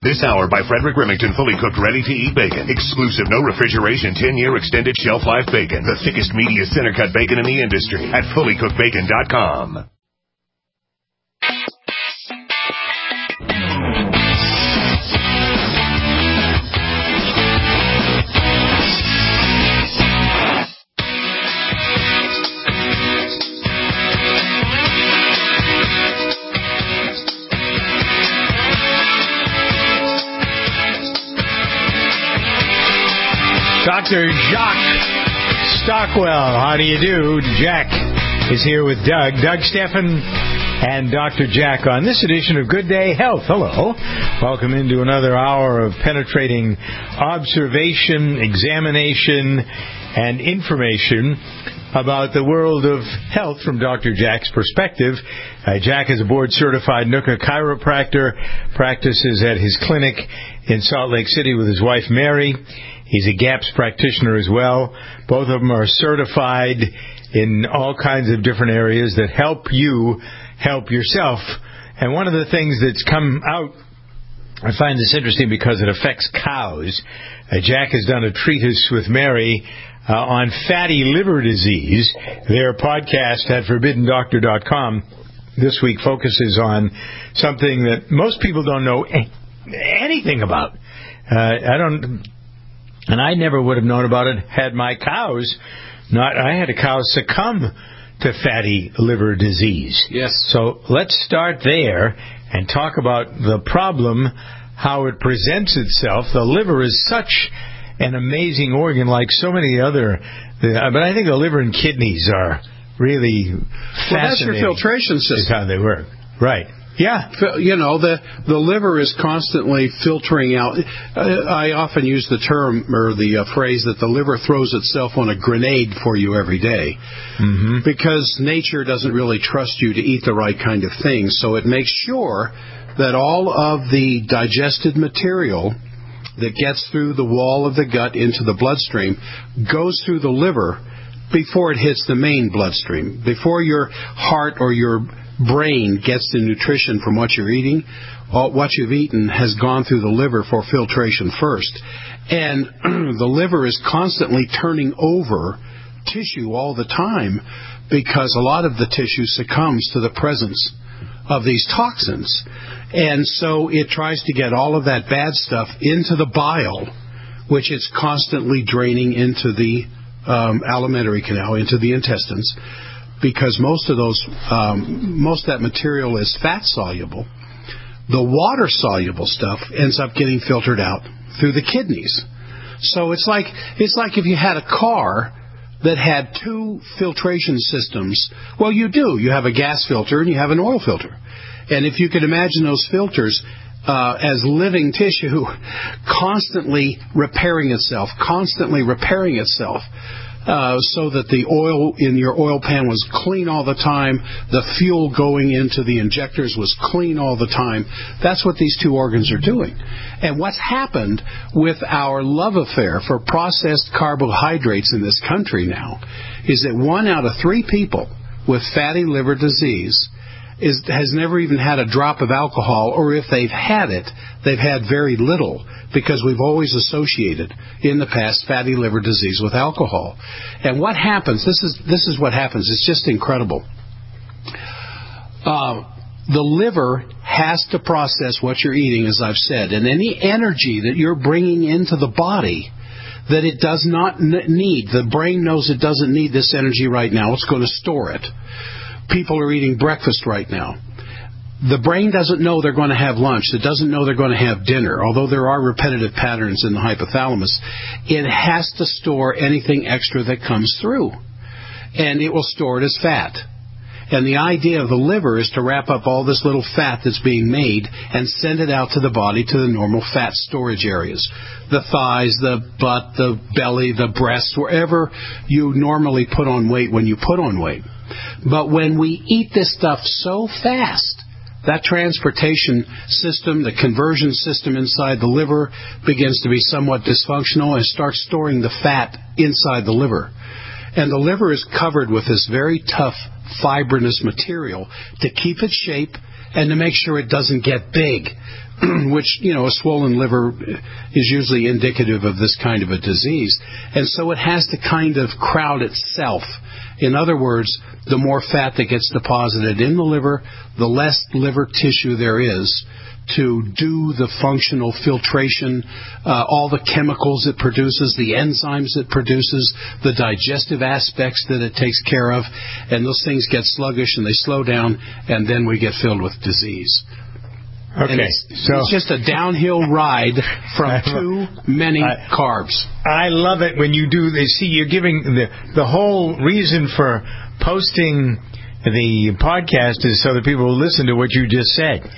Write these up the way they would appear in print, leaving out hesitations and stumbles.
This hour by Frederick Remington, fully cooked, ready-to-eat bacon. Exclusive, no refrigeration, 10-year extended shelf life bacon. The thickest, meatiest, center-cut bacon in the industry at fullycookedbacon.com. Dr. Jacques Stockwell, how do you do? Jack is here with Doug Steffen, and Dr. Jack on this edition of Good Day Health. Hello. Welcome into another hour of penetrating observation, examination, and information about the world of health from Dr. Jack's perspective. Jack is a board-certified NUCCA chiropractor, practices at his clinic in Salt Lake City with his wife, Mary. He's a GAPS practitioner as well. Both of them are certified in all kinds of different areas that help you help yourself. And one of the things that's come out, I find this interesting because it affects cows. Jack has done a treatise with Mary on fatty liver disease. Their podcast at ForbiddenDoctor.com this week focuses on something that most people don't know anything about. And I never would have known about it had my cows I had a cow succumb to fatty liver disease. Yes. So let's start there and talk about the problem, how it presents itself. The liver is such an amazing organ, like so many other, but I think the liver and kidneys are really fascinating. Well, that's your filtration system. Is how they work. Right. Yeah. You know, the liver is constantly filtering out. I often use the term or the phrase that the liver throws itself on a grenade for you every day, because nature doesn't really trust you to eat the right kind of things. So it makes sure that all of the digested material that gets through the wall of the gut into the bloodstream goes through the liver before it hits the main bloodstream. Before your heart or your brain gets the nutrition from what you're eating, what you've eaten has gone through the liver for filtration first. And the liver is constantly turning over tissue all the time because a lot of the tissue succumbs to the presence of these toxins. And so it tries to get all of that bad stuff into the bile, which it's constantly draining into the alimentary canal, into the intestines, because most of that material is fat soluble. The water soluble stuff ends up getting filtered out through the kidneys. So it's like if you had a car that had two filtration systems. Well, you do. You have a gas filter and you have an oil filter. And if you could imagine those filters as living tissue, constantly repairing itself, so that the oil in your oil pan was clean all the time, the fuel going into the injectors was clean all the time. That's what these two organs are doing. And what's happened with our love affair for processed carbohydrates in this country now is that 1 out of 3 people with fatty liver disease has never even had a drop of alcohol, or if they've had it, they've had very little, because we've always associated in the past fatty liver disease with alcohol. And what happens, this is what happens, it's just incredible. The liver has to process what you're eating, as I've said, and any energy that you're bringing into the body that it does not need, the brain knows it doesn't need this energy right now, it's going to store it. People are eating breakfast right now. The brain doesn't know they're going to have lunch. It doesn't know they're going to have dinner. Although there are repetitive patterns in the hypothalamus, it has to store anything extra that comes through. And it will store it as fat. And the idea of the liver is to wrap up all this little fat that's being made and send it out to the body to the normal fat storage areas. The thighs, the butt, the belly, the breasts, wherever you normally put on weight when you put on weight. But when we eat this stuff so fast, that transportation system, the conversion system inside the liver begins to be somewhat dysfunctional and starts storing the fat inside the liver. And the liver is covered with this very tough fibrinous material to keep its shape and to make sure it doesn't get big. which, a swollen liver is usually indicative of this kind of a disease. And so it has to kind of crowd itself. In other words, the more fat that gets deposited in the liver, the less liver tissue there is to do the functional filtration, all the chemicals it produces, the enzymes it produces, the digestive aspects that it takes care of, and those things get sluggish and they slow down, and then we get filled with disease. Okay, and it's just a downhill ride from too many carbs. I love it when you do this. See, you're giving the whole reason for posting the podcast is so that people will listen to what you just said.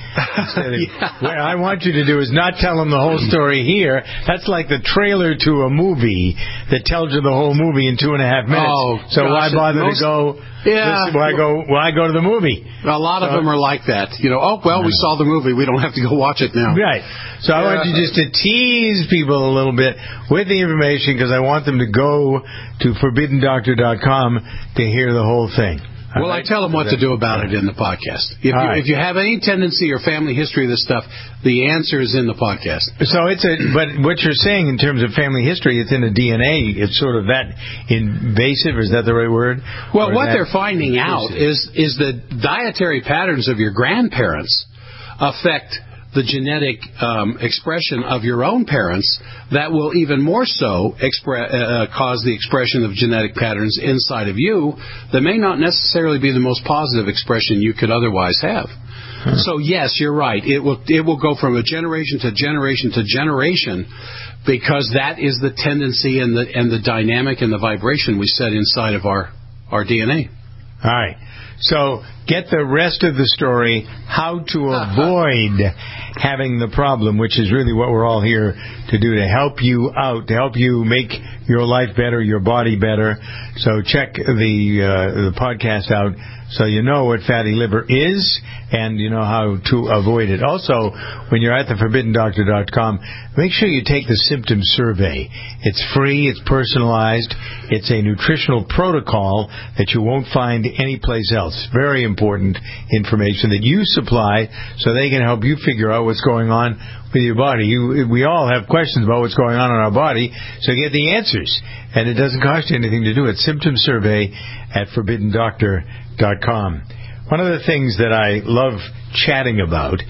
What I want you to do is not tell them the whole story here. That's like the trailer to a movie that tells you the whole movie in 2.5 minutes. Oh, so why bother to go? Yeah. Why go to the movie? A lot of them are like that. We saw the movie. We don't have to go watch it now. Right. So I want you just to tease people a little bit with the information because I want them to go to ForbiddenDoctor.com to hear the whole thing. Well, I tell them what to do about it in the podcast. If you have any tendency or family history of this stuff, the answer is in the podcast. So but what you're saying in terms of family history, it's in the DNA. It's sort of that invasive, is that the right word? Well, what they're finding out is the dietary patterns of your grandparents affect the genetic expression of your own parents that will even more so cause the expression of genetic patterns inside of you that may not necessarily be the most positive expression you could otherwise have. So yes, you're right. It will go from a generation to generation to generation because that is the tendency and the dynamic and the vibration we set inside of our DNA. All right. So get the rest of the story, how to avoid having the problem, which is really what we're all here to do, to help you out, to help you make your life better, your body better. So check the podcast out so you know what fatty liver is and you know how to avoid it. Also, when you're at the ForbiddenDoctor.com, make sure you take the symptom survey. It's free, it's personalized, it's a nutritional protocol that you won't find anyplace else. Very important information that you supply so they can help you figure out what's going on with your body. We all have questions about what's going on in our body, so get the answers. And it doesn't cost you anything to do it. Symptom survey at ForbiddenDoctor.com. One of the things that I love chatting about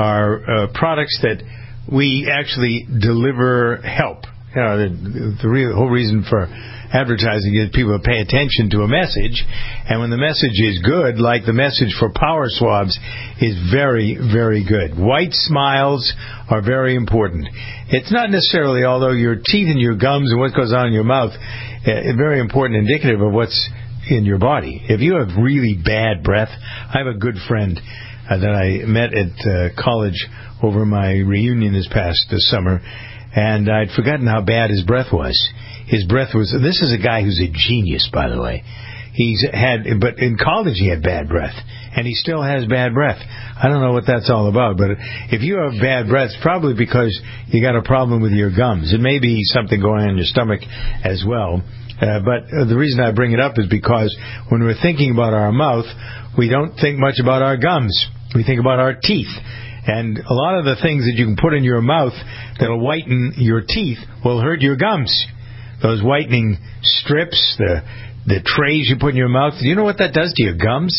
are products that we actually deliver help. The whole reason for advertising is people pay attention to a message, and when the message is good, like the message for Power Swabs is very, very good. White smiles are very important. It's not necessarily, although your teeth and your gums and what goes on in your mouth, very important, indicative of what's in your body. If you have really bad breath, I have a good friend that I met at college over my reunion this summer, and I'd forgotten how bad his breath was. His breath was... This is a guy who's a genius, by the way. But in college he had bad breath, and he still has bad breath. I don't know what that's all about, but if you have bad breath, it's probably because you got a problem with your gums. It may be something going on in your stomach as well. But the reason I bring it up is because when we're thinking about our mouth, we don't think much about our gums. We think about our teeth. And a lot of the things that you can put in your mouth that'll whiten your teeth will hurt your gums. Those whitening strips, the trays you put in your mouth, do you know what that does to your gums?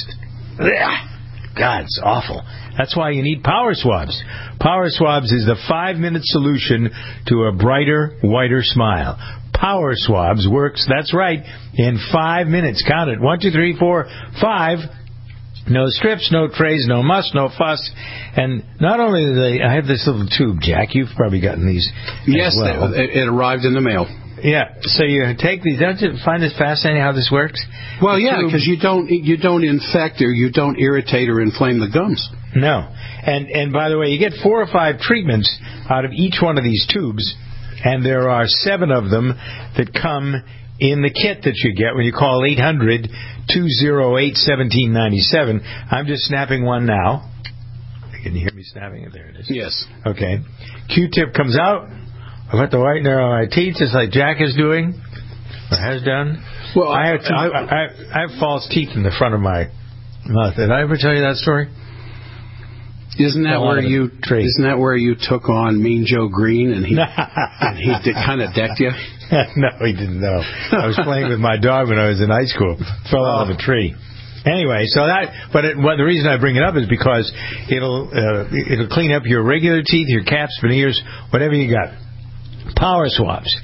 God, it's awful. That's why you need Power Swabs. Power Swabs is the 5-minute solution to a brighter, whiter smile. Power Swabs works, that's right, in 5 minutes. Count it. 1, 2, 3, 4, 5. No strips, no trays, no muss, no fuss. And not only do I have this little tube, Jack. You've probably gotten these. Yes, as well. It arrived in the mail. Yeah, so you take these. Don't you find this fascinating how this works? Well, yeah, because you don't infect or you don't irritate or inflame the gums. No, and by the way, you get 4 or 5 treatments out of each one of these tubes, and there are 7 of them that come in the kit that you get when you call 800-208-1797. I'm just snapping one now. Can you hear me snapping it? There it is. Yes. Okay. Q-tip comes out. I put the whitener on my teeth, just like Jack is doing, or has done. Well, I have false teeth in the front of my mouth. Did I ever tell you that story? Isn't that where you took on Mean Joe Green and he kind of decked you? No, he didn't know. I was playing with my dog when I was in high school. Fell out of a tree. Anyway, the reason I bring it up is because it'll clean up your regular teeth, your caps, veneers, whatever you got. Power Swabs,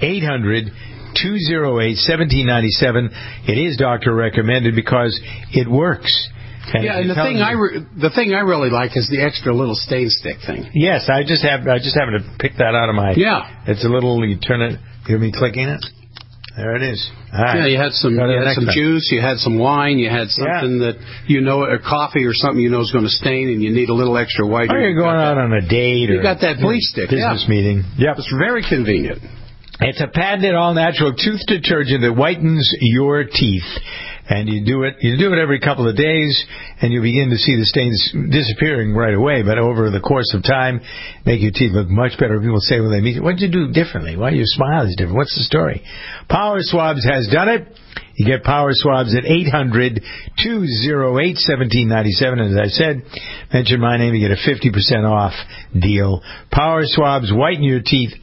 800-208-1797. It is doctor recommended because it works. And the thing I really like is the extra little stain stick thing. Yes, I just happened to pick that out of my. Yeah, it's a little. You turn it. Hear me clicking it? There it is. All right. Yeah, you had some juice, you had some wine, you had something that or coffee or something is going to stain, and you need a little extra white. Or you're going out on a date, you got that bleach stick, business meeting. Yep, it's very convenient. It's a patented all-natural tooth detergent that whitens your teeth. And you do it every couple of days, and you begin to see the stains disappearing right away. But over the course of time, make your teeth look much better. People say when they meet you, what did you do differently? Why your smile is different? What's the story? Power Swabs has done it. You get Power Swabs at 800-208-1797. And as I said, mention my name, you get a 50% off deal. Power Swabs, whiten your teeth,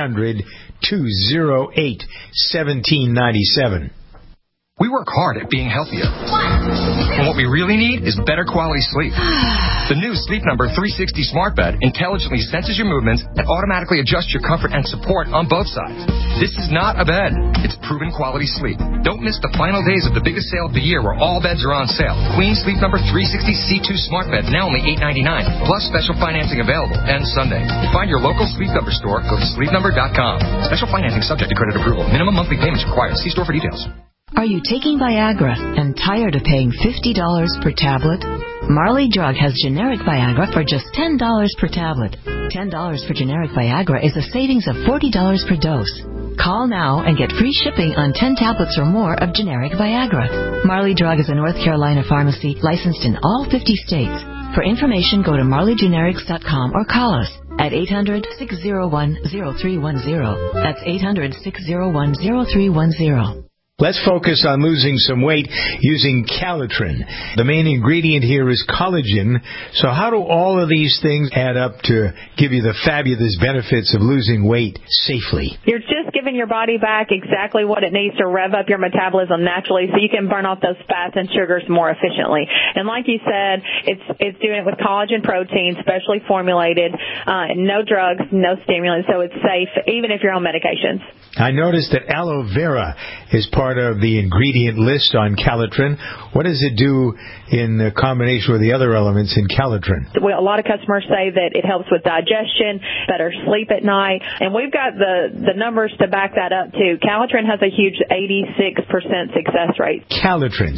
800-208-1797. We work hard at being healthier. And what we really need is better quality sleep. The new Sleep Number 360 smart bed intelligently senses your movements and automatically adjusts your comfort and support on both sides. This is not a bed. It's proven quality sleep. Don't miss the final days of the biggest sale of the year where all beds are on sale. Queen Sleep Number 360 C2 smart bed, now only $8.99, plus special financing available, and Sunday. To find your local Sleep Number store, go to sleepnumber.com. Special financing subject to credit approval. Minimum monthly payments required. See store for details. Are you taking Viagra and tired of paying $50 per tablet? Marley Drug has generic Viagra for just $10 per tablet. $10 for generic Viagra is a savings of $40 per dose. Call now and get free shipping on 10 tablets or more of generic Viagra. Marley Drug is a North Carolina pharmacy licensed in all 50 states. For information, go to marleygenerics.com or call us at 800-601-0310. That's 800-601-0310. Let's focus on losing some weight using Calitrin. The main ingredient here is collagen. So how do all of these things add up to give you the fabulous benefits of losing weight safely? You're just giving your body back exactly what it needs to rev up your metabolism naturally so you can burn off those fats and sugars more efficiently. And like you said, it's doing it with collagen protein, specially formulated, no drugs, no stimulants, so it's safe even if you're on medications. I noticed that aloe vera is part of the ingredient list on Calitrin. What does it do in combination with the other elements in Calitrin? Well, a lot of customers say that it helps with digestion, better sleep at night, and we've got the numbers to back that up too. Calitrin has a huge 86% success rate. Calitrin,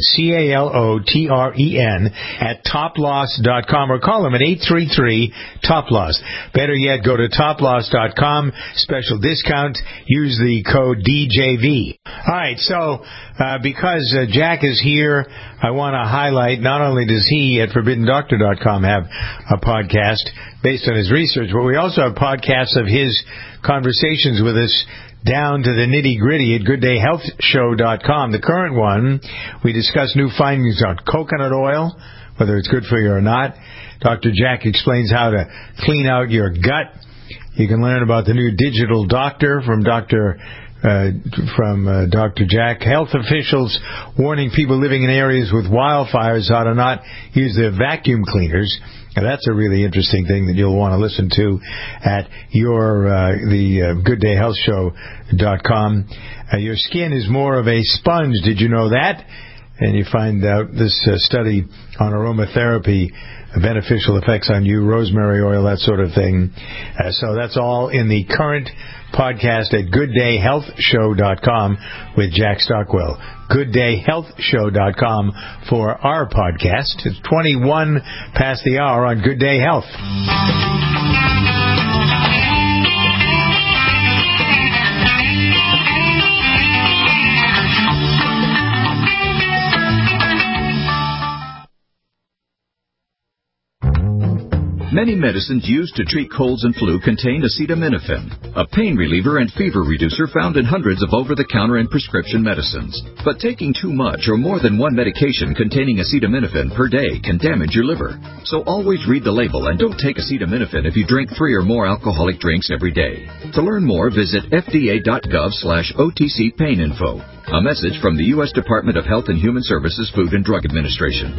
Calotren, at toploss.com, or call them at 833-TOP-LOSS. Better yet, go to toploss.com, special discount, use the code DJV. All right, so because Jack is here, I want to highlight not only does he at ForbiddenDoctor.com have a podcast based on his research, but we also have podcasts of his conversations with us down to the nitty-gritty at GoodDayHealthShow.com. The current one, we discuss new findings on coconut oil, whether it's good for you or not. Dr. Jack explains how to clean out your gut. You can learn about the new digital doctor from Dr. Jack. Health officials warning people living in areas with wildfires how to not use their vacuum cleaners. Now, that's a really interesting thing that you'll want to listen to at the GoodDayHealthShow.com. Your skin is more of a sponge. Did you know that? And you find out this study on aromatherapy, beneficial effects on you, rosemary oil, that sort of thing. So that's all in the current podcast at GoodDayHealthShow.com with Jack Stockwell. GoodDayHealthShow.com for our podcast. It's 21 past the hour on Good Day Health. Many medicines used to treat colds and flu contain acetaminophen, a pain reliever and fever reducer found in hundreds of over-the-counter and prescription medicines. But taking too much or more than one medication containing acetaminophen per day can damage your liver. So always read the label and don't take acetaminophen if you drink 3 or more alcoholic drinks every day. To learn more, visit fda.gov/OTC pain info. A message from the U.S. Department of Health and Human Services Food and Drug Administration.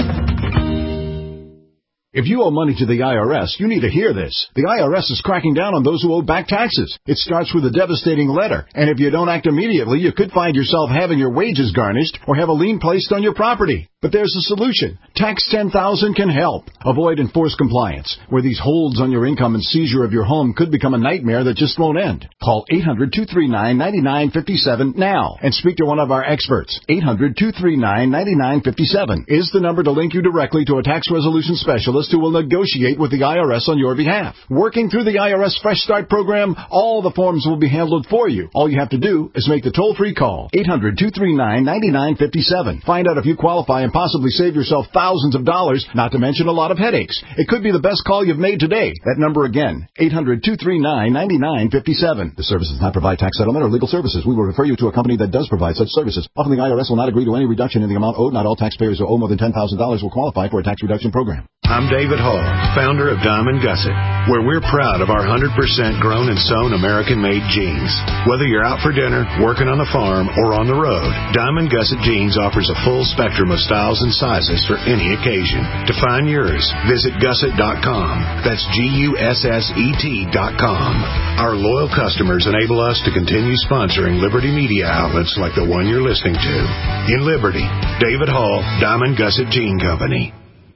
If you owe money to the IRS, you need to hear this. The IRS is cracking down on those who owe back taxes. It starts with a devastating letter, and if you don't act immediately, you could find yourself having your wages garnished or have a lien placed on your property. But there's a solution. Tax 10,000 can help. Avoid enforced compliance, where these holds on your income and seizure of your home could become a nightmare that just won't end. Call 800-239-9957 now and speak to one of our experts. 800-239-9957 is the number to link you directly to a tax resolution specialist who will negotiate with the IRS on your behalf. Working through the IRS Fresh Start program, all the forms will be handled for you. All you have to do is make the toll-free call. 800-239-9957. Find out if you qualify and possibly save yourself thousands of dollars, not to mention a lot of headaches. It could be the best call you've made today. That number again, 800-239-9957. The service does not provide tax settlement or legal services. We will refer you to a company that does provide such services. Often the IRS will not agree to any reduction in the amount owed. Not all taxpayers who owe more than $10,000 will qualify for a tax reduction program. I'm David Hall, founder of Diamond Gusset, where we're proud of our 100% grown and sewn American-made jeans. Whether you're out for dinner, working on the farm, or on the road, Diamond Gusset Jeans offers a full spectrum of styles and sizes for any occasion. To find yours, visit gusset.com. That's GUSSET.com. Our loyal customers enable us to continue sponsoring Liberty media outlets like the one you're listening to. In Liberty, David Hall, Diamond Gusset Jean Company.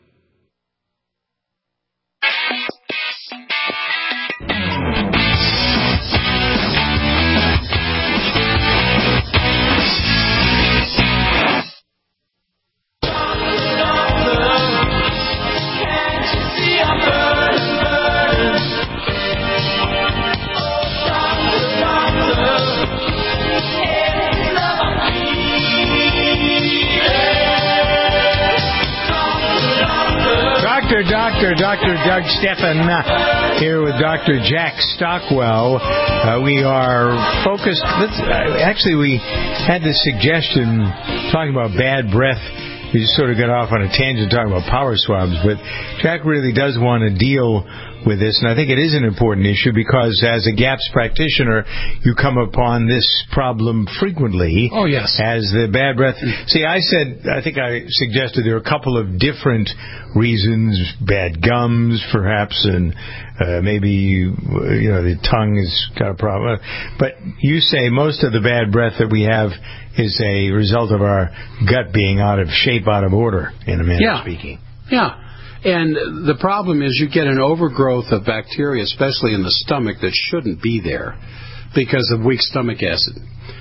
Dr. Doug Stephan here with Dr. Jack Stockwell. We are focused. Actually, we had this suggestion talking about bad breath. We just sort of got off on a tangent talking about power swabs, but Jack really does want to deal with this, and I think it is an important issue because as a GAPS practitioner, you come upon this problem frequently. Oh, yes. As the bad breath. See, I think I suggested there are a couple of different reasons, bad gums, perhaps, and maybe, the tongue has got a problem. But you say most of the bad breath that we have is a result of our gut being out of shape, out of order, in a manner of speaking. Yeah. And the problem is you get an overgrowth of bacteria, especially in the stomach, that shouldn't be there because of weak stomach acid.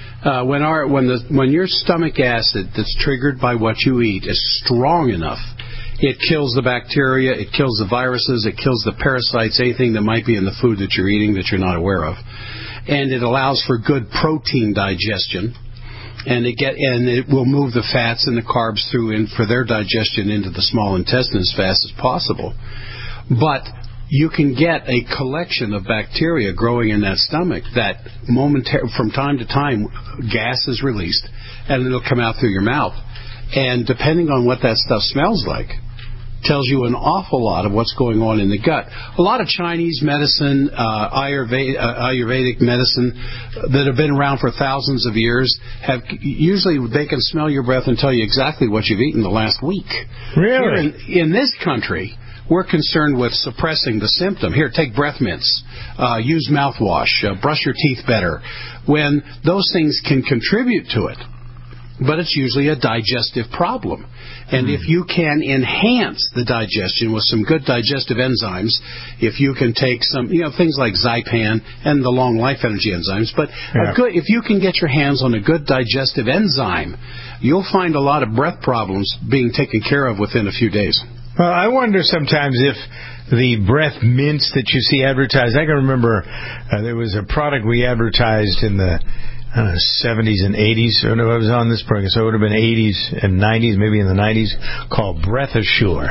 When your stomach acid that's triggered by what you eat is strong enough, it kills the bacteria, it kills the viruses, it kills the parasites, anything that might be in the food that you're eating that you're not aware of. And it allows for good protein digestion. And it will move the fats and the carbs through for their digestion into the small intestine as fast as possible. But you can get a collection of bacteria growing in that stomach that from time to time gas is released and it'll come out through your mouth. And depending on what that stuff smells like, tells you an awful lot of what's going on in the gut. A lot of Chinese medicine, Ayurvedic medicine that have been around for thousands of years, usually they can smell your breath and tell you exactly what you've eaten the last week. Really? Here in this country, we're concerned with suppressing the symptom. Here, take breath mints, use mouthwash, brush your teeth better, when those things can contribute to it. But it's usually a digestive problem. And if you can enhance the digestion with some good digestive enzymes, if you can take some, things like Zypan and the long life energy enzymes, but if you can get your hands on a good digestive enzyme, you'll find a lot of breath problems being taken care of within a few days. Well, I wonder sometimes if the breath mints that you see advertised, I can remember there was a product we advertised in the 70s and 80s, when I was on this program, so it would have been 80s and 90s, maybe in the 90s, called Breath Assure.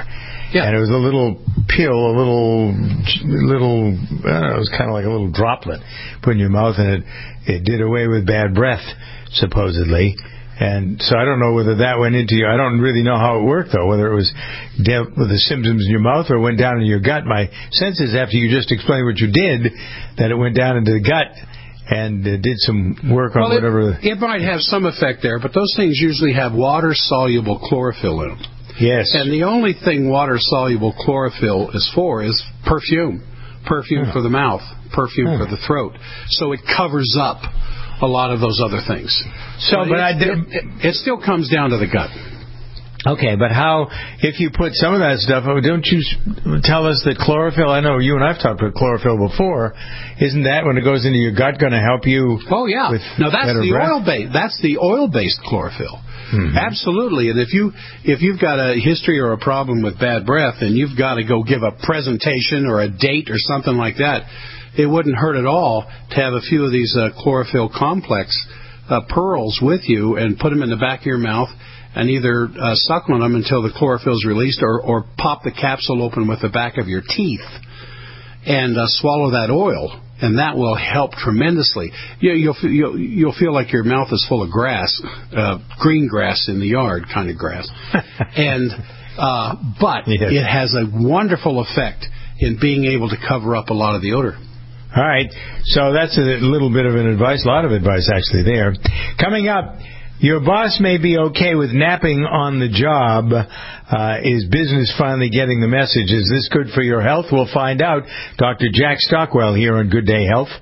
Yeah. And it was a little pill, a little, I don't know, it was kind of like a little droplet put in your mouth, and it did away with bad breath, supposedly. And so I don't know whether that went into you. I don't really know how it worked, though, whether it was dealt with the symptoms in your mouth or went down in your gut. My sense is, after you just explained what you did, that it went down into the gut and did some work on whatever. It might have some effect there, but those things usually have water-soluble chlorophyll in them. Yes. And the only thing water-soluble chlorophyll is for is perfume. Perfume for the mouth, perfume for the throat. So it covers up a lot of those other things. So, but it still comes down to the gut. Okay, but how, if you put some of that stuff, don't you tell us that chlorophyll, I know you and I've talked about chlorophyll before, isn't that, when it goes into your gut, going to help you? Oh, yeah. No, that's the oil-based. That's the oil-based chlorophyll. Mm-hmm. Absolutely. And if you've got a history or a problem with bad breath and you've got to go give a presentation or a date or something like that, it wouldn't hurt at all to have a few of these chlorophyll complex pearls with you and put them in the back of your mouth and either supplement them until the chlorophyll is released or pop the capsule open with the back of your teeth and swallow that oil. And that will help tremendously. You'll feel like your mouth is full of grass, green grass in the yard kind of grass. But it has a wonderful effect in being able to cover up a lot of the odor. All right. So that's a little bit of a lot of advice actually there. Coming up, your boss may be okay with napping on the job. Is business finally getting the message? Is this good for your health? We'll find out. Dr. Jack Stockwell here on Good Day Health.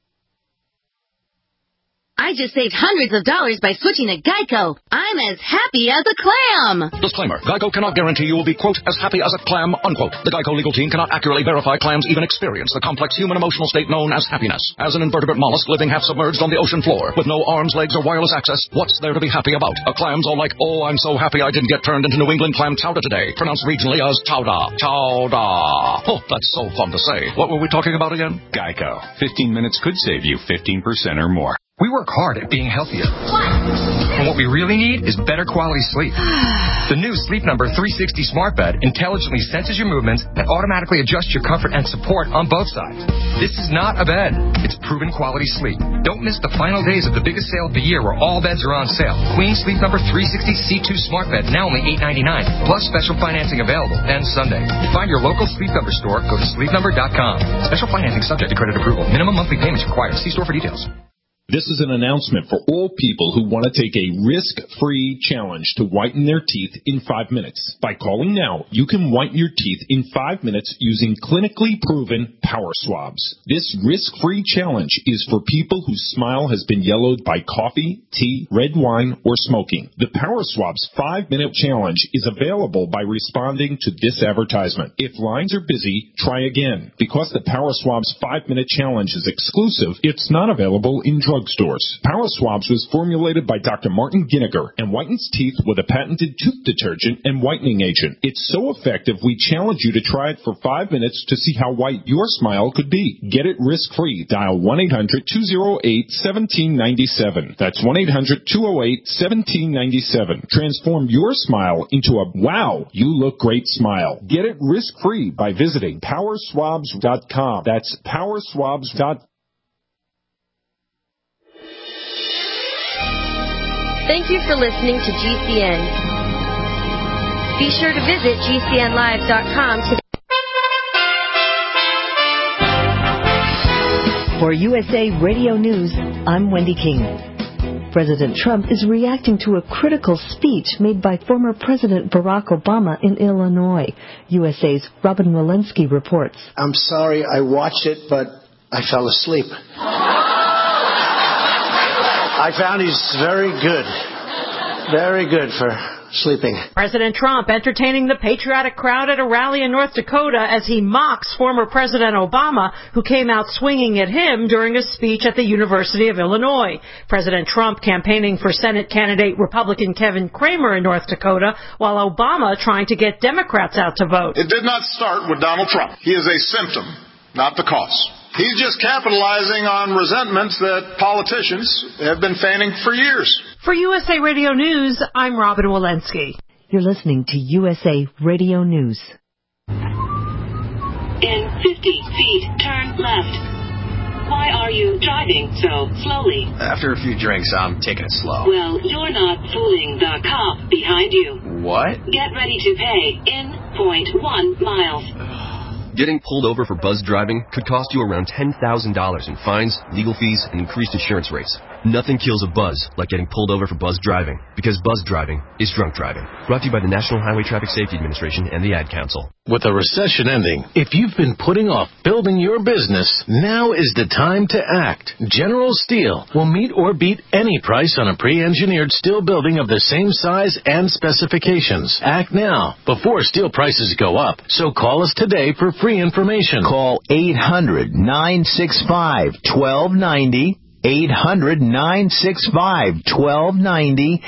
I just saved hundreds of dollars by switching to Geico. I'm as happy as a clam. Disclaimer. Geico cannot guarantee you will be, quote, as happy as a clam, unquote. The Geico legal team cannot accurately verify clams even experience the complex human emotional state known as happiness. As an invertebrate mollusk living half submerged on the ocean floor with no arms, legs, or wireless access, what's there to be happy about? A clam's all like, oh, I'm so happy I didn't get turned into New England clam chowder today, pronounced regionally as chowder. Chowder. Oh, that's so fun to say. What were we talking about again? Geico. 15 minutes could save you 15% or more. We work hard at being healthier. And what we really need is better quality sleep. The new Sleep Number 360 smart bed intelligently senses your movements and automatically adjusts your comfort and support on both sides. This is not a bed. It's proven quality sleep. Don't miss the final days of the biggest sale of the year where all beds are on sale. Queen Sleep Number 360 C2 smart bed, now only $8.99, plus special financing available and Sunday. To find your local Sleep Number store, go to sleepnumber.com. Special financing subject to credit approval. Minimum monthly payments required. See store for details. This is an announcement for all people who want to take a risk-free challenge to whiten their teeth in 5 minutes. By calling now, you can whiten your teeth in 5 minutes using clinically proven power swabs. This risk-free challenge is for people whose smile has been yellowed by coffee, tea, red wine, or smoking. The Power Swabs 5-minute challenge is available by responding to this advertisement. If lines are busy, try again. Because the Power Swabs 5-minute challenge is exclusive, it's not available in drugstores. Power Swabs was formulated by Dr. Martin Ginniger and whitens teeth with a patented tooth detergent and whitening agent. It's so effective, we challenge you to try it for 5 minutes to see how white your smile could be. Get it risk-free. Dial 1-800-208-1797. That's 1-800-208-1797. Transform your smile into a wow, you look great smile. Get it risk-free by visiting powerswabs.com. That's powerswabs.com. Thank you for listening to GCN. Be sure to visit GCNlive.com today. For USA Radio News, I'm Wendy King. President Trump is reacting to a critical speech made by former President Barack Obama in Illinois. USA's Robin Walensky reports. I'm sorry I watched it, but I fell asleep. I found he's very good for sleeping. President Trump entertaining the patriotic crowd at a rally in North Dakota as he mocks former President Obama, who came out swinging at him during a speech at the University of Illinois. President Trump campaigning for Senate candidate Republican Kevin Cramer in North Dakota, while Obama trying to get Democrats out to vote. It did not start with Donald Trump. He is a symptom, not the cause. He's just capitalizing on resentments that politicians have been feigning for years. For USA Radio News, I'm Robin Walensky. You're listening to USA Radio News. In 50 feet, turn left. Why are you driving so slowly? After a few drinks, I'm taking it slow. Well, you're not fooling the cop behind you. What? Get ready to pay in 0.1 miles. Getting pulled over for buzz driving could cost you around $10,000 in fines, legal fees, and increased insurance rates. Nothing kills a buzz like getting pulled over for buzz driving, because buzz driving is drunk driving. Brought to you by the National Highway Traffic Safety Administration and the Ad Council. With a recession ending, if you've been putting off building your business, now is the time to act. General Steel will meet or beat any price on a pre-engineered steel building of the same size and specifications. Act now, before steel prices go up. So call us today for free information. Call 800-965-1290. 800-965-1290.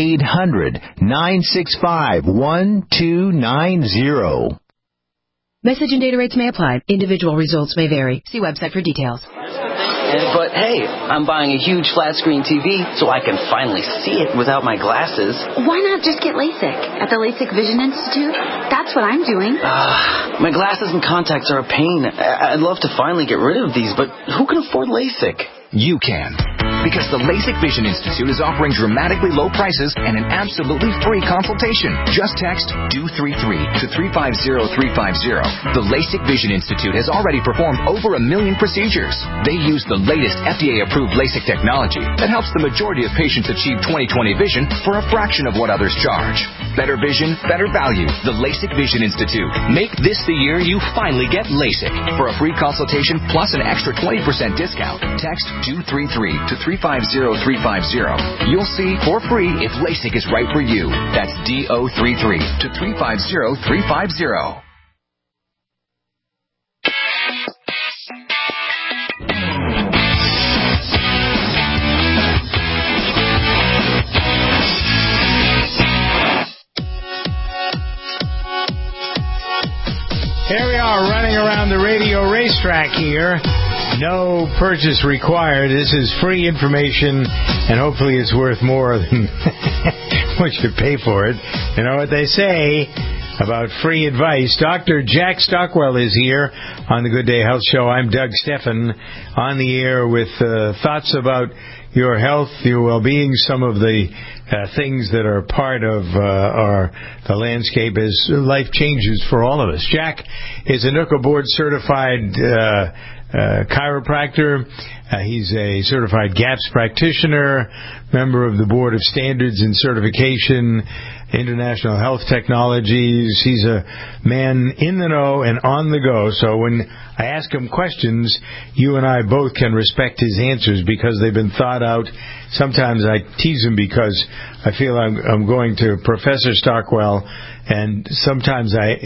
800-965-1290. Message and data rates may apply. Individual results may vary. See website for details. But hey, I'm buying a huge flat screen TV so I can finally see it without my glasses. Why not just get LASIK at the LASIK Vision Institute? That's what I'm doing. My glasses and contacts are a pain. I'd love to finally get rid of these, but who can afford LASIK? You can. Because the LASIK Vision Institute is offering dramatically low prices and an absolutely free consultation. Just text DO33 to 350350. The LASIK Vision Institute has already performed over 1 million procedures. They use the latest FDA-approved LASIK technology that helps the majority of patients achieve 20/20 vision for a fraction of what others charge. Better vision, better value. The LASIK Vision Institute. Make this the year you finally get LASIK. For a free consultation plus an extra 20% discount, text DO33 to 350350. You'll see for free if LASIK is right for you. That's DO33 to 350350. Here we are running around the radio racetrack here. No purchase required. This is free information, and hopefully it's worth more than what you pay for it. You know what they say about free advice. Dr. Jack Stockwell is here on the Good Day Health Show. I'm Doug Steffen, on the air with thoughts about your health, your well-being, some of the things that are part of the landscape as life changes for all of us. Jack is a NUCCA board certified chiropractor. He's a certified GAPS practitioner, member of the Board of Standards and Certification, International Health Technologies. He's a man in the know and on the go. So when I ask him questions, you and I both can respect his answers because they've been thought out. Sometimes I tease him because I feel I'm going to Professor Stockwell, and sometimes I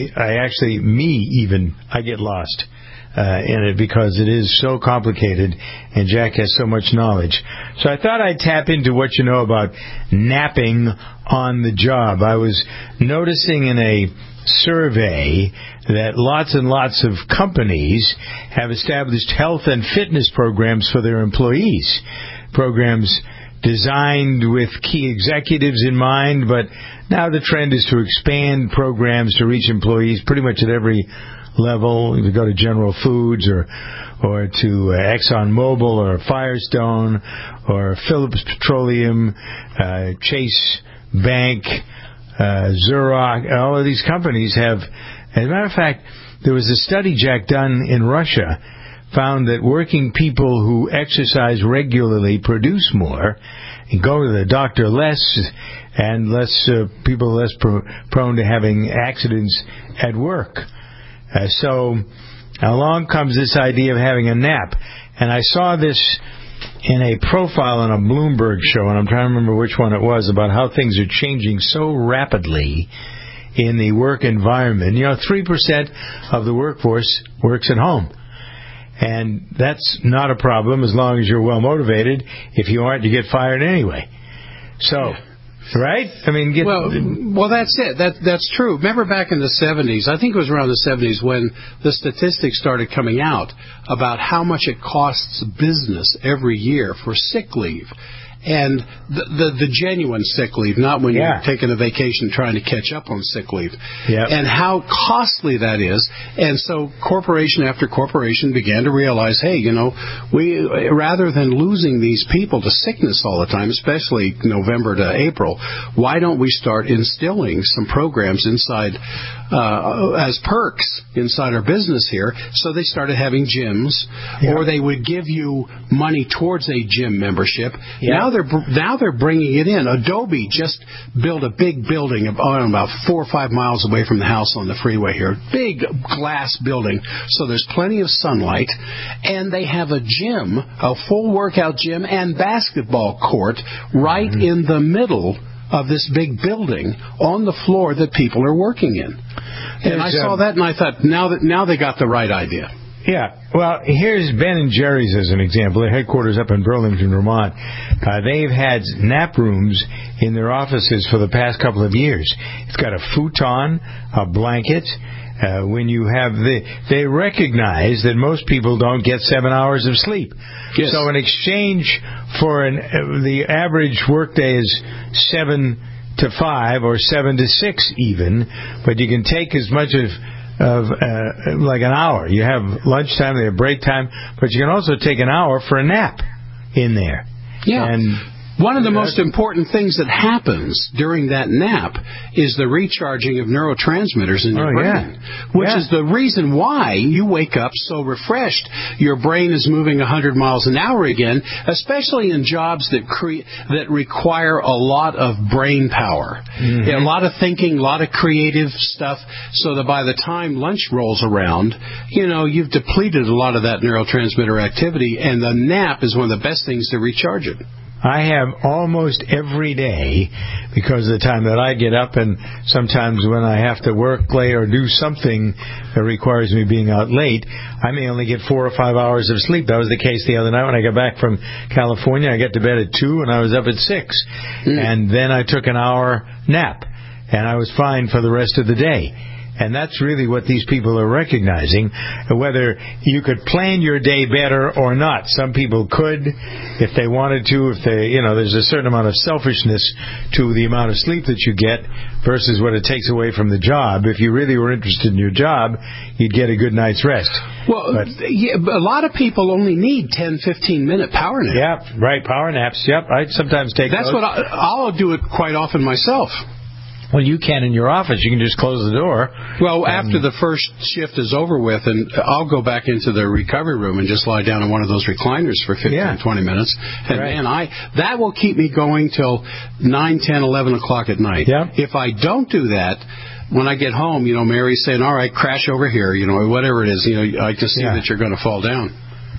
get lost in it because it is so complicated, and Jack has so much knowledge. So I thought I'd tap into what you know about napping on the job. I was noticing in a survey that lots and lots of companies have established health and fitness programs for their employees. Programs designed with key executives in mind, but now the trend is to expand programs to reach employees pretty much at every level. If you go to General Foods or to ExxonMobil or Firestone or Phillips Petroleum, Chase Bank, Xerox, all of these companies have. As a matter of fact, there was a study, Jack, done in Russia, found that working people who exercise regularly produce more and go to the doctor less, and people less prone to having accidents at work. So along comes this idea of having a nap. And I saw this in a profile on a Bloomberg show, and I'm trying to remember which one it was, about how things are changing so rapidly in the work environment. 3% of the workforce works at home. And that's not a problem as long as you're well motivated. If you aren't, you get fired anyway. So... Right? I mean, well, that's it. That's true. Remember back in the 70s, I think it was around the 70s, when the statistics started coming out about how much it costs business every year for sick leave. And the genuine sick leave, not when you're taking a vacation trying to catch up on sick leave. And how costly that is. And so corporation after corporation began to realize, hey, we rather than losing these people to sickness all the time, especially November to April, why don't we start instilling some programs inside as perks inside our business here? So they started having gyms, or they would give you money towards a gym membership. Now they're bringing it in. Adobe just built a big building about 4 or 5 miles away from the house on the freeway here. Big glass building, so there's plenty of sunlight, and they have a gym, a full workout gym and basketball court right in the middle of this big building on the floor that people are working in. And I saw that and I thought, now they got the right idea. Yeah. Well, here's Ben & Jerry's as an example. Their headquarters up in Burlington, Vermont. They've had nap rooms in their offices for the past couple of years. It's got a futon, a blanket. When you have they recognize that most people don't get 7 hours of sleep. So in exchange for the average workday is 7 to 5 or 7 to 6 even, but you can take as much of like an hour. You have lunchtime, they have break time, but you can also take an hour for a nap in there. And one of the most important things that happens during that nap is the recharging of neurotransmitters in your brain, which is the reason why you wake up so refreshed. Your brain is moving 100 miles an hour again, especially in jobs that require a lot of brain power, a lot of thinking, a lot of creative stuff, so that by the time lunch rolls around, you've depleted a lot of that neurotransmitter activity, and the nap is one of the best things to recharge it. I have almost every day, because of the time that I get up, and sometimes when I have to work late or do something that requires me being out late, I may only get 4 or 5 hours of sleep. That was the case the other night when I got back from California. I got to bed at 2 and I was up at 6. And then I took an hour nap, and I was fine for the rest of the day. And that's really what these people are recognizing, whether you could plan your day better or not. Some people could if they wanted to, there's a certain amount of selfishness to the amount of sleep that you get versus what it takes away from the job. If you really were interested in your job, you'd get a good night's rest. Well, a lot of people only need 10, 15-minute power naps. Yeah, right, power naps. Yep, I sometimes take those. That's what I'll do it quite often myself. Well, you can in your office. You can just close the door. Well, after the first shift is over with, and I'll go back into the recovery room and just lie down in one of those recliners for 15, 20 minutes. And, that will keep me going till 9, 10, 11 o'clock at night. If I don't do that, when I get home, Mary's saying, all right, crash over here, whatever it is, I can see that you're going to fall down.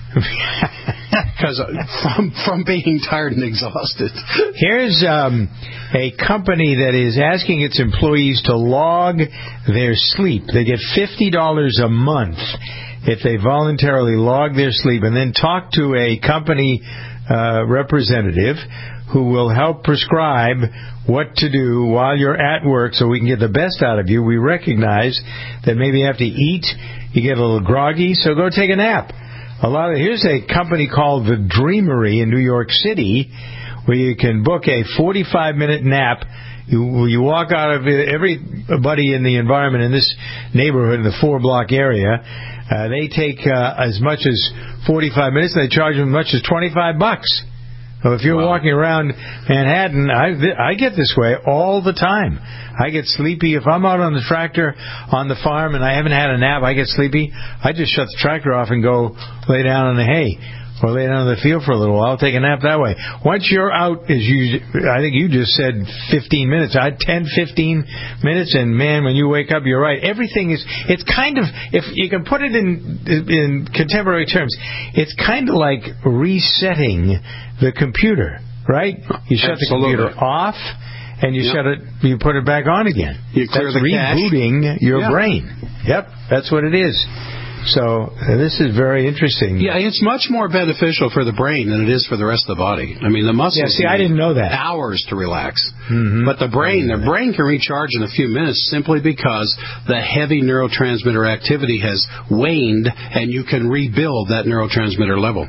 Because from being tired and exhausted. Here's a company that is asking its employees to log their sleep. They get $50 a month if they voluntarily log their sleep, and then talk to a company representative who will help prescribe what to do while you're at work so we can get the best out of you. We recognize that maybe after you eat, you get a little groggy, so go take a nap. Here's a company called The Dreamery in New York City, where you can book a 45-minute nap. You walk out of it, everybody in the environment in this neighborhood, in the 4-block area, they take as much as 45 minutes, and they charge them as much as $25. So if you're walking around Manhattan, I get this way all the time. I get sleepy. If I'm out on the tractor on the farm and I haven't had a nap, I get sleepy. I just shut the tractor off and go lay down in the hay or lay down in the field for a little while. I'll take a nap that way. Once you're out, I think you just said 15 minutes. I had 10, 15 minutes, and man, when you wake up, you're right. It's kind of, if you can put it in contemporary terms, it's kind of like resetting the computer, right? You shut the computer off, and you put it back on again. You clear the cache. Rebooting your brain. Yep, that's what it is. So this is very interesting. Yeah, it's much more beneficial for the brain than it is for the rest of the body. I mean, the muscles. I didn't know that. Hours to relax, but the brain can recharge in a few minutes simply because the heavy neurotransmitter activity has waned, and you can rebuild that neurotransmitter level.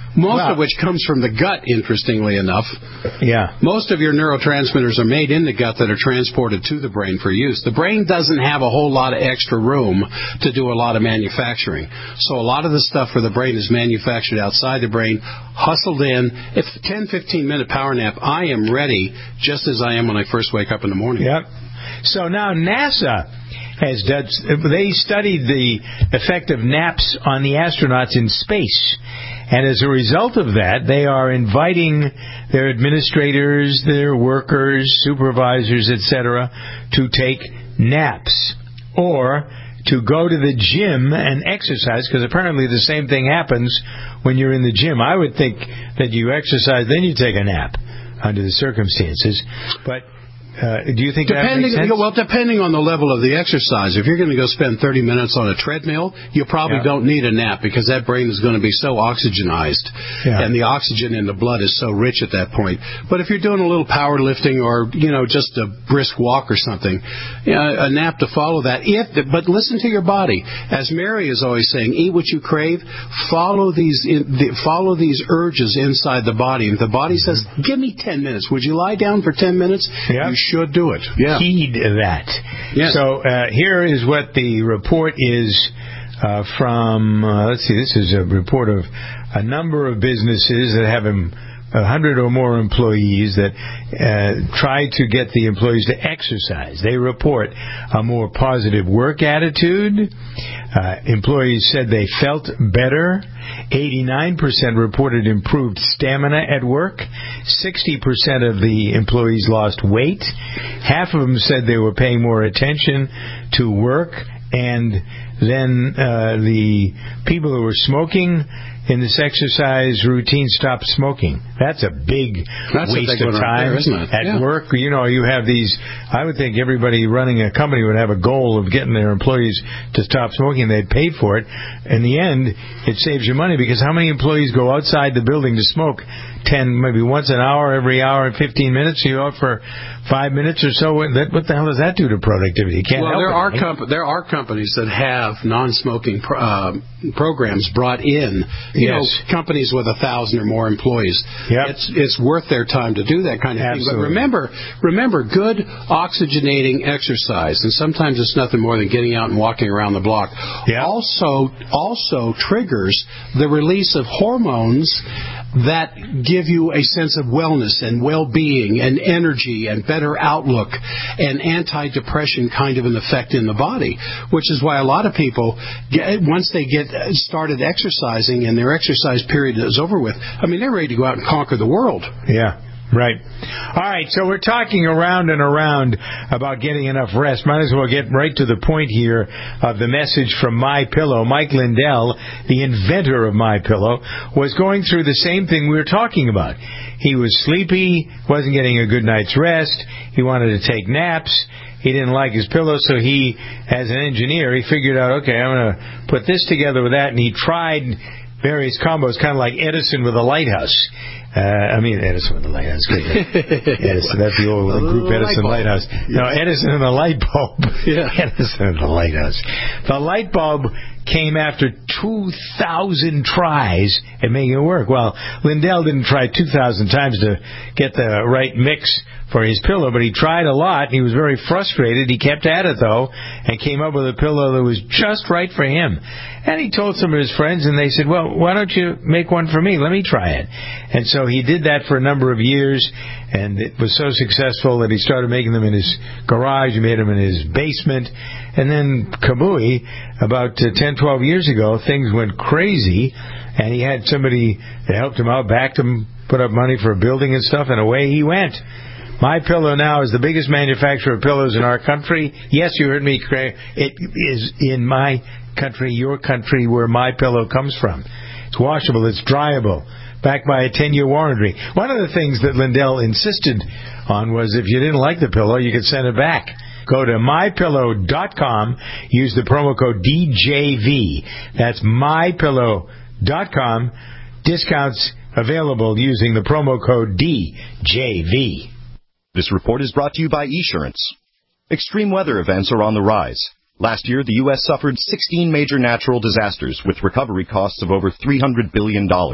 Most of which comes from the gut, interestingly enough. Yeah. Most of your neurotransmitters are made in the gut that are transported to the brain for use. The brain doesn't have a whole lot of extra room to do a lot of manufacturing. So a lot of the stuff for the brain is manufactured outside the brain, hustled in. If 10-15-minute power nap, I am ready just as I am when I first wake up in the morning. Yep. So now NASA they studied the effect of naps on the astronauts in space. And as a result of that, they are inviting their administrators, their workers, supervisors, etc., to take naps or to go to the gym and exercise, because apparently the same thing happens when you're in the gym. I would think that you exercise, then you take a nap under the circumstances. But do you think that makes sense? Well, depending on the level of the exercise. If you're going to go spend 30 minutes on a treadmill, you probably don't need a nap because that brain is going to be so oxygenized. Yeah. And the oxygen in the blood is so rich at that point. But if you're doing a little powerlifting or, just a brisk walk or something, a nap to follow that. But listen to your body. As Mary is always saying, eat what you crave. Follow these urges inside the body. And if the body says, give me 10 minutes. Would you lie down for 10 minutes? Yeah. You should do it. Yeah. Heed that. Yes. So here is what the report is from, let's see, this is a report of a number of businesses that have 100 or more employees that try to get the employees to exercise. They report a more positive work attitude. Employees said they felt better. 89% reported improved stamina at work. 60% of the employees lost weight. Half of them said they were paying more attention to work. And then the people who were smoking in this exercise routine stopped smoking. That's a big waste of time at work. You have these, I would think everybody running a company would have a goal of getting their employees to stop smoking. They'd pay for it. In the end, it saves you money because how many employees go outside the building to smoke 10, maybe once an hour, every hour and 15 minutes? You go out for 5 minutes or so. What the hell does that do to productivity? You can't help it. There are companies that have non-smoking programs brought in. Companies with 1,000 or more employees. Yep. It's worth their time to do that kind of thing. But remember, good oxygenating exercise, and sometimes it's nothing more than getting out and walking around the block. Yep. Also triggers the release of hormones that give you a sense of wellness and well-being and energy and better outlook and anti-depression kind of an effect in the body, which is why a lot of people, once they get started exercising and their exercise period is over with, they're ready to go out and conquer the world. Yeah. Right. All right, so we're talking around and around about getting enough rest. Might as well get right to the point here of the message from MyPillow. Mike Lindell, the inventor of MyPillow, was going through the same thing we were talking about. He was sleepy, wasn't getting a good night's rest, he wanted to take naps, he didn't like his pillow, so he, as an engineer, he figured out, okay, I'm going to put this together with that, and he tried various combos, kind of like Edison with a lighthouse. Edison with the lighthouse. Edison, that's the old group Edison Lighthouse. No, Edison and the light bulb. Yeah. Edison and the lighthouse. The light bulb came after 2,000 tries at making it work. Well, Lindell didn't try 2,000 times to get the right mix for his pillow, but he tried a lot, and he was very frustrated. He kept at it, though, and came up with a pillow that was just right for him. And he told some of his friends, and they said, well, why don't you make one for me? Let me try it. And so he did that for a number of years, and it was so successful that he started making them in his garage. He made them in his basement. And then, kabooey, about 10, 12 years ago, things went crazy, and he had somebody that helped him out, backed him, put up money for a building and stuff, and away he went. MyPillow now is the biggest manufacturer of pillows in our country. Yes, you heard me, Craig. It is in my country, your country, where MyPillow comes from. It's washable, it's dryable, backed by a 10-year warranty. One of the things that Lindell insisted on was if you didn't like the pillow, you could send it back. Go to MyPillow.com, use the promo code DJV. That's MyPillow.com. Discounts available using the promo code DJV. This report is brought to you by Esurance. Extreme weather events are on the rise. Last year, the U.S. suffered 16 major natural disasters with recovery costs of over $300 billion.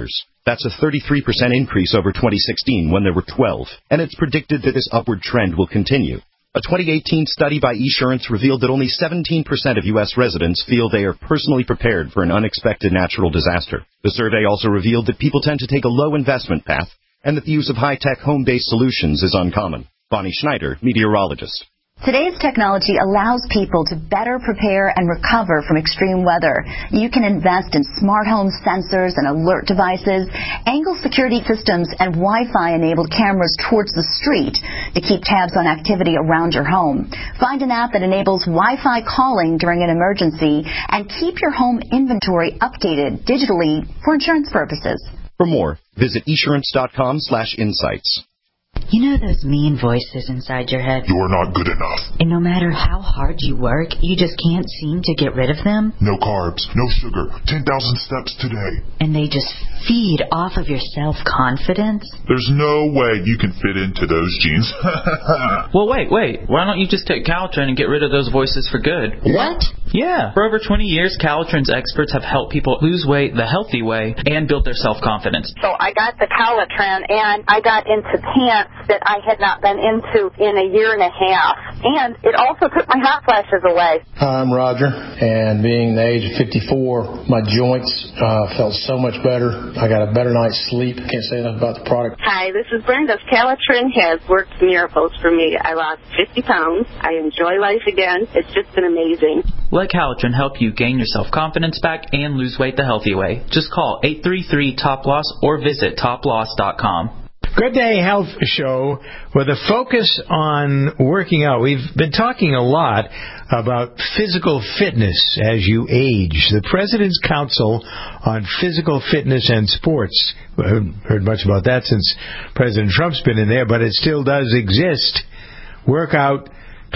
That's a 33% increase over 2016 when there were 12, and it's predicted that this upward trend will continue. A 2018 study by Esurance revealed that only 17% of U.S. residents feel they are personally prepared for an unexpected natural disaster. The survey also revealed that people tend to take a low investment path and that the use of high-tech home-based solutions is uncommon. Bonnie Schneider, meteorologist. Today's technology allows people to better prepare and recover from extreme weather. You can invest in smart home sensors and alert devices, angle security systems, and Wi-Fi enabled cameras towards the street to keep tabs on activity around your home. Find an app that enables Wi-Fi calling during an emergency and keep your home inventory updated digitally for insurance purposes. For more, visit esurance.com/insights. You know those mean voices inside your head? You're not good enough. And no matter how hard you work, you just can't seem to get rid of them? No carbs, no sugar, 10,000 steps today. And they just feed off of your self-confidence? There's no way you can fit into those jeans. Well, wait. Why don't you just take Calitrin and get rid of those voices for good? What? Yeah. For over 20 years, Calitrin's experts have helped people lose weight the healthy way and build their self-confidence. So I got the Calitrin, and I got into pants that I had not been into in a year and a half. And it also took my hot flashes away. I'm Roger, and being the age of 54, my joints felt so much better. I got a better night's sleep. Can't say enough about the product. Hi, this is Brenda. Calitrin has worked miracles for me. I lost 50 pounds. I enjoy life again. It's just been amazing. Let Calitrin help you gain your self-confidence back and lose weight the healthy way. Just call 833-TOP-LOSS or visit toploss.com. Good Day Health Show with a focus on working out. We've been talking a lot about physical fitness as you age. The President's Council on Physical Fitness and Sports. We haven't heard much about that since President Trump's been in there, but it still does exist. Workout,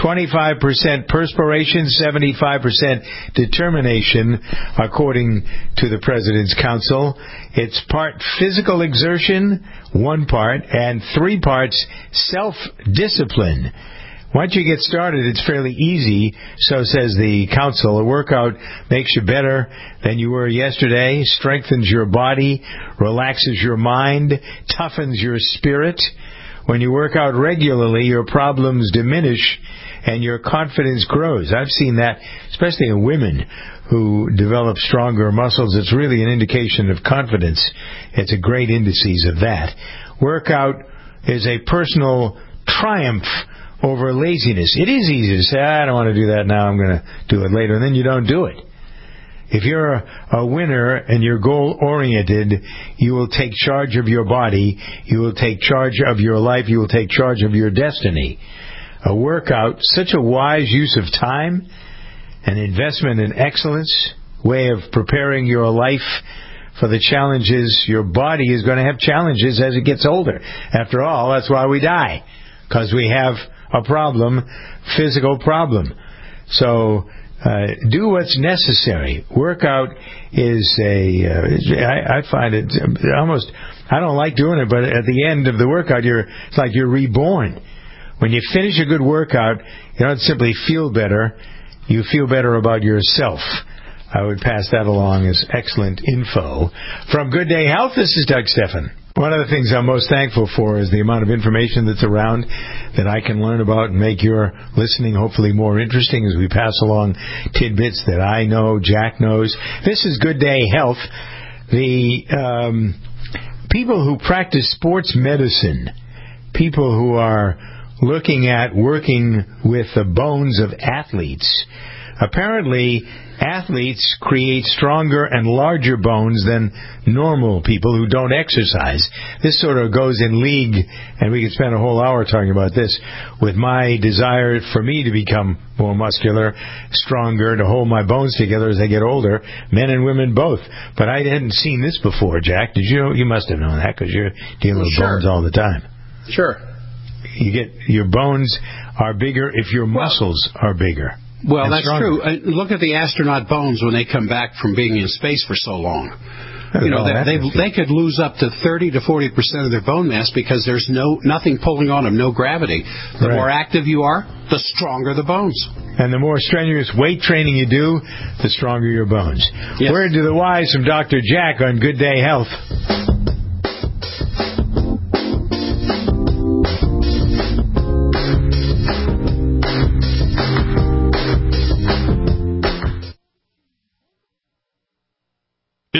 25% perspiration, 75% determination, according to the President's Council. It's part physical exertion, 1 part, and 3 parts self-discipline. Once you get started, it's fairly easy, so says the Council. A workout makes you better than you were yesterday, strengthens your body, relaxes your mind, toughens your spirit. When you work out regularly, your problems diminish and your confidence grows. I've seen that, especially in women who develop stronger muscles. It's really an indication of confidence. It's a great indices of that. Workout is a personal triumph over laziness. It is easy to say, I don't want to do that now, I'm going to do it later, and then you don't do it. If you're a winner and you're goal-oriented, you will take charge of your body, you will take charge of your life, you will take charge of your destiny. A workout, such a wise use of time, an investment in excellence, way of preparing your life for the challenges. Your body is going to have challenges as it gets older. After all, that's why we die, because we have a problem, physical problem. So do what's necessary. Workout is I find it almost, I don't like doing it, but at the end of the workout, it's like you're reborn. When you finish a good workout, you don't simply feel better, you feel better about yourself. I would pass that along as excellent info. From Good Day Health, this is Doug Stephan. One of the things I'm most thankful for is the amount of information that's around that I can learn about and make your listening hopefully more interesting as we pass along tidbits that I know, Jack knows. This is Good Day Health. The people who practice sports medicine, people who are looking at working with the bones of athletes, apparently athletes create stronger and larger bones than normal people who don't exercise. This sort of goes in league, and we could spend a whole hour talking about this, with my desire for me to become more muscular, stronger, to hold my bones together as I get older, men and women both. But I hadn't seen this before, Jack. Did you? You must have known that because you're dealing with bones all the time. Sure. You get your bones are bigger if your muscles are bigger. Well, that's true. Look at the astronaut bones when they come back from being in space for so long. You know, they could lose up to 30 to 40% of their bone mass because there's nothing pulling on them, no gravity. The more active you are, the stronger the bones. And the more strenuous weight training you do, the stronger your bones. Yes. Word to the wise from Dr. Jack on Good Day Health.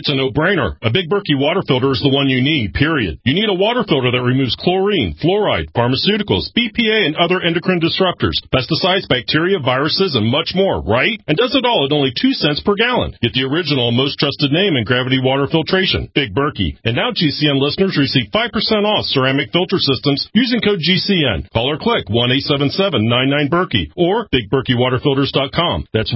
It's a no-brainer. A Big Berkey water filter is the one you need, period. You need a water filter that removes chlorine, fluoride, pharmaceuticals, BPA, and other endocrine disruptors, pesticides, bacteria, viruses, and much more, right? And does it all at only 2 cents per gallon. Get the original, most trusted name in gravity water filtration, Big Berkey. And now GCN listeners receive 5% off ceramic filter systems using code GCN. Call or click 1-877-99-BERKEY or BigBerkeyWaterFilters.com. That's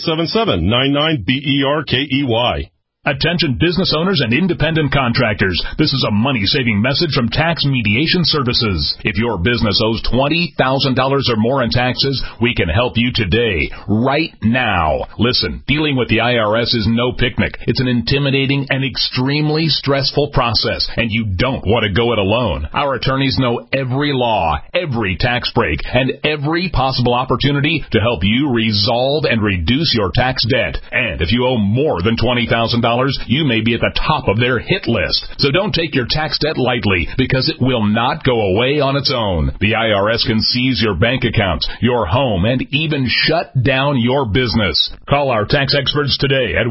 1-877-99-BERKEY. Attention business owners and independent contractors. This is a money-saving message from Tax Mediation Services. If your business owes $20,000 or more in taxes, we can help you today, right now. Listen, dealing with the IRS is no picnic. It's an intimidating and extremely stressful process, and you don't want to go it alone. Our attorneys know every law, every tax break, and every possible opportunity to help you resolve and reduce your tax debt. And if you owe more than $20,000, you may be at the top of their hit list. So don't take your tax debt lightly, because it will not go away on its own. The IRS can seize your bank accounts, your home, and even shut down your business. Call our tax experts today at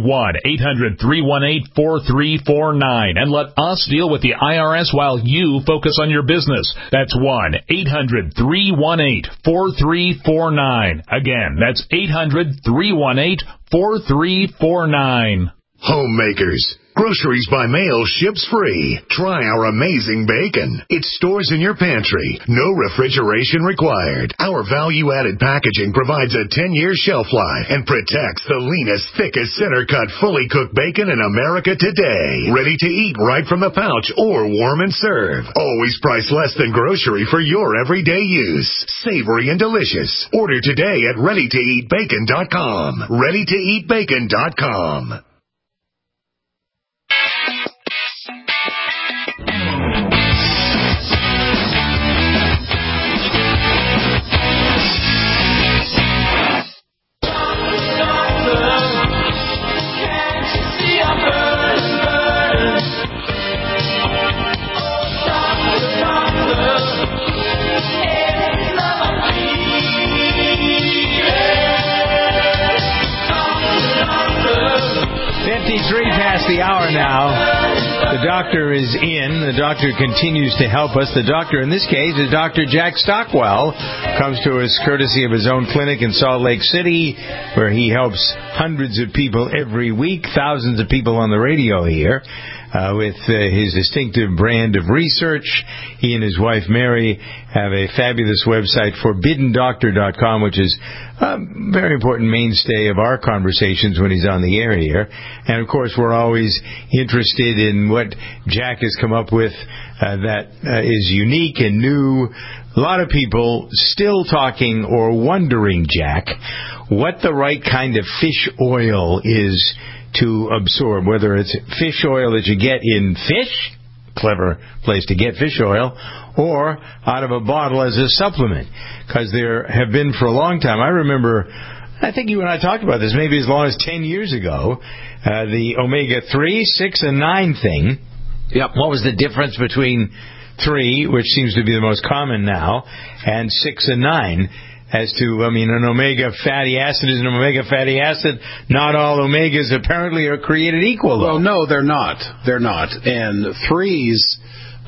1-800-318-4349 and let us deal with the IRS while you focus on your business. That's 1-800-318-4349. Again, that's 800-318-4349. Homemakers. Groceries by mail ships free. Try our amazing bacon. It stores in your pantry. No refrigeration required. Our value-added packaging provides a 10-year shelf life and protects the leanest, thickest, center-cut, fully cooked bacon in America today. Ready to eat right from the pouch or warm and serve. Always priced less than grocery for your everyday use. Savory and delicious. Order today at ReadyToEatBacon.com. ReadyToEatBacon.com. The hour now. The doctor is in. The doctor continues to help us. The doctor in this case is Dr. Jack Stockwell. Comes to us courtesy of his own clinic in Salt Lake City, where he helps hundreds of people every week, thousands of people on the radio here. With his distinctive brand of research. He and his wife Mary have a fabulous website, ForbiddenDoctor.com, which is a very important mainstay of our conversations when he's on the air here. And, of course, we're always interested in what Jack has come up with that is unique and new. A lot of people still talking or wondering, Jack, what the right kind of fish oil is to absorb, whether it's fish oil that you get in fish, clever place to get fish oil, or out of a bottle as a supplement. Because there have been for a long time, I remember, I think you and I talked about this maybe as long as 10 years ago, the omega-3, 6, and 9 thing. Yep. What was the difference between 3, which seems to be the most common now, and 6 and 9? As to, an omega fatty acid is an omega fatty acid. Not all omegas apparently are created equal, though. Well, no, they're not. They're not. And 3s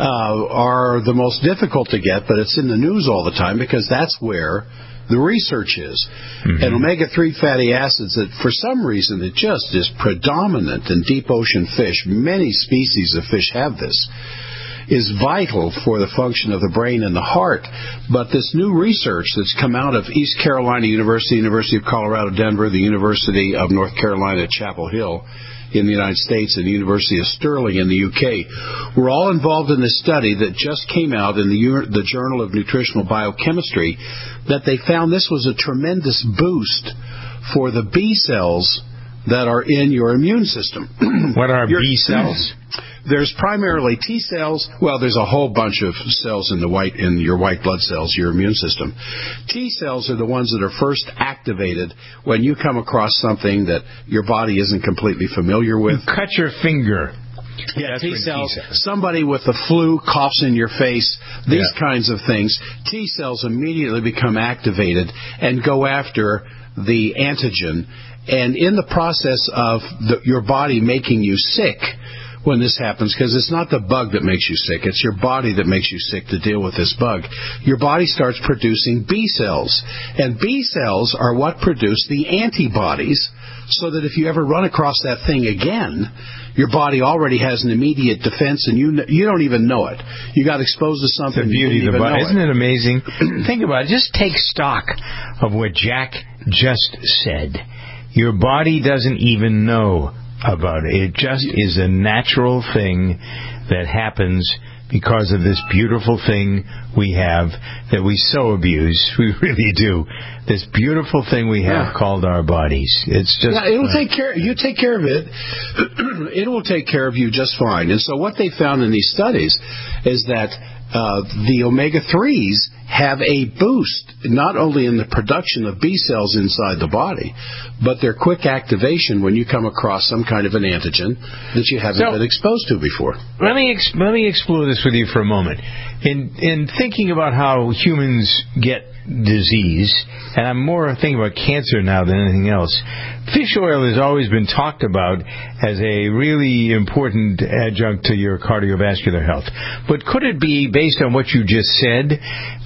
are the most difficult to get, but it's in the news all the time because that's where the research is. Mm-hmm. And omega-3 fatty acids, that for some reason it just is predominant in deep ocean fish. Many species of fish have this. Is vital for the function of the brain and the heart. But this new research that's come out of East Carolina University, University of Colorado, Denver, the University of North Carolina at Chapel Hill in the United States, and the University of Stirling in the UK, were all involved in this study that just came out in the Journal of Nutritional Biochemistry, that they found this was a tremendous boost for the B cells that are in your immune system. What are B cells? There's primarily T cells. Well, there's a whole bunch of cells in your white blood cells, your immune system. T cells are the ones that are first activated when you come across something that your body isn't completely familiar with. Cut your finger. Yeah, T-cells. Somebody with the flu coughs in your face, these kinds of things. T-cells immediately become activated and go after the antigen. And in the process of your body making you sick, when this happens, because it's not the bug that makes you sick, it's your body that makes you sick to deal with this bug. Your body starts producing B cells, and B cells are what produce the antibodies, so that if you ever run across that thing again, your body already has an immediate defense, and you don't even know it. You got exposed to something. The beauty of the body, isn't it amazing? Think about it. Just take stock of what Jack just said. Your body doesn't even know about it. It just is a natural thing that happens because of this beautiful thing we have that we so abuse. We really do. This beautiful thing we have called our bodies. It's just it'll take care. You take care of it. It will take care of you just fine. And so what they found in these studies is that the omega-3s have a boost, not only in the production of B cells inside the body, but their quick activation when you come across some kind of an antigen that you haven't been exposed to before. Let me explore this with you for a moment. In thinking about how humans get disease, and I'm more thinking about cancer now than anything else, fish oil has always been talked about as a really important adjunct to your cardiovascular health. But could it be, based on what you just said,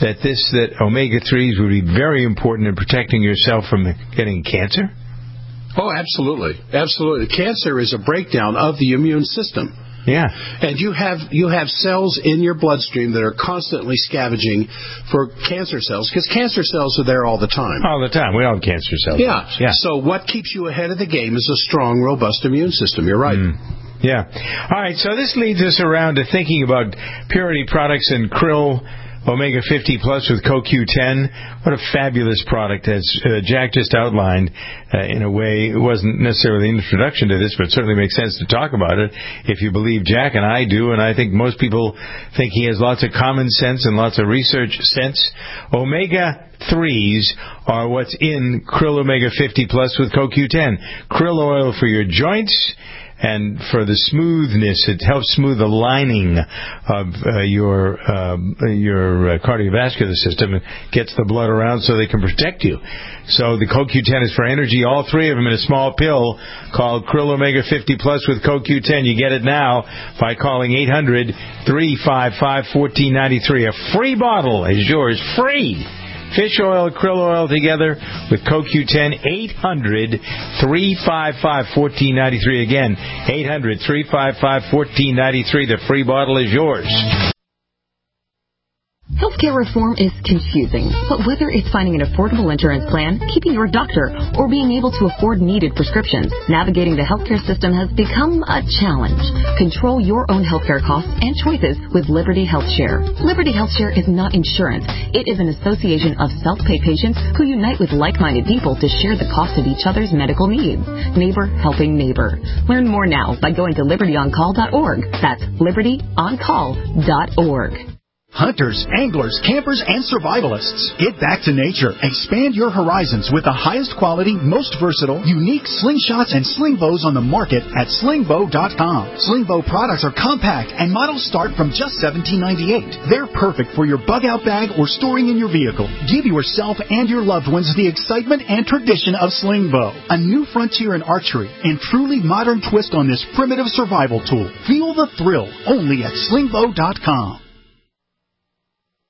that omega-3s would be very important in protecting yourself from getting cancer? Oh, absolutely. Absolutely. Cancer is a breakdown of the immune system. Yeah. And you have cells in your bloodstream that are constantly scavenging for cancer cells, because cancer cells are there all the time. All the time. We all have cancer cells. Yeah. So what keeps you ahead of the game is a strong, robust immune system. You're right. Yeah. All right, so this leads us around to thinking about Purity Products and Krill Omega 50 Plus with CoQ10. What a fabulous product, as Jack just outlined. In a way, it wasn't necessarily an introduction to this, but it certainly makes sense to talk about it if you believe Jack, and I do, and I think most people think he has lots of common sense and lots of research sense. Omega 3s are what's in Krill Omega 50 Plus with CoQ10. Krill oil for your joints, and for the smoothness, it helps smooth the lining of your cardiovascular system and gets the blood around so they can protect you. So the CoQ10 is for energy. All three of them in a small pill called Krill Omega 50 Plus with CoQ10. You get it now by calling 800-355-1493. A free bottle is yours, free. Fish oil, krill oil together with CoQ10, 800-355-1493. Again, 800-355-1493. The free bottle is yours. Healthcare reform is confusing, but whether it's finding an affordable insurance plan, keeping your doctor, or being able to afford needed prescriptions, navigating the healthcare system has become a challenge. Control your own healthcare costs and choices with Liberty HealthShare. Liberty HealthShare is not insurance. It is an association of self-pay patients who unite with like-minded people to share the cost of each other's medical needs. Neighbor helping neighbor. Learn more now by going to libertyoncall.org. That's libertyoncall.org. Hunters, anglers, campers, and survivalists. Get back to nature. Expand your horizons with the highest quality, most versatile, unique slingshots and sling bows on the market at slingbow.com. Slingbow products are compact and models start from just $17.98. They're perfect for your bug-out bag or storing in your vehicle. Give yourself and your loved ones the excitement and tradition of Slingbow, a new frontier in archery and truly modern twist on this primitive survival tool. Feel the thrill only at slingbow.com.